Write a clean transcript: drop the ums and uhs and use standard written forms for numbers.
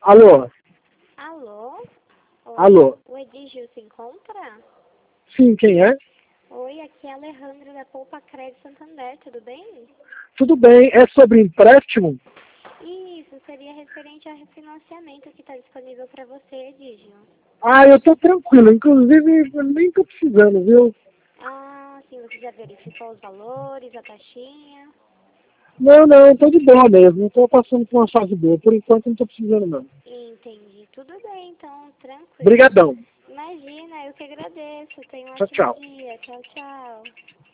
Alô? Alô? Oi, Alô? o Edígio se encontra? Sim, quem é? Oi, aqui é a Alejandra da Poupa Crédito Santander, tudo bem? Tudo bem, é sobre empréstimo? Isso, seria referente ao refinanciamento que está disponível para você, Edígio. Ah, eu tô tranquilo, inclusive eu nem tô precisando, viu? Ah, sim, você já verificou os valores, a taxinha? Não, tô de boa mesmo, tô passando por uma fase boa, por enquanto não tô precisando não. Entendi, tudo bem, então, tranquilo. Obrigadão. Imagina, eu que agradeço. Tenha um Tchau, ótimo tchau. dia. Tchau, tchau.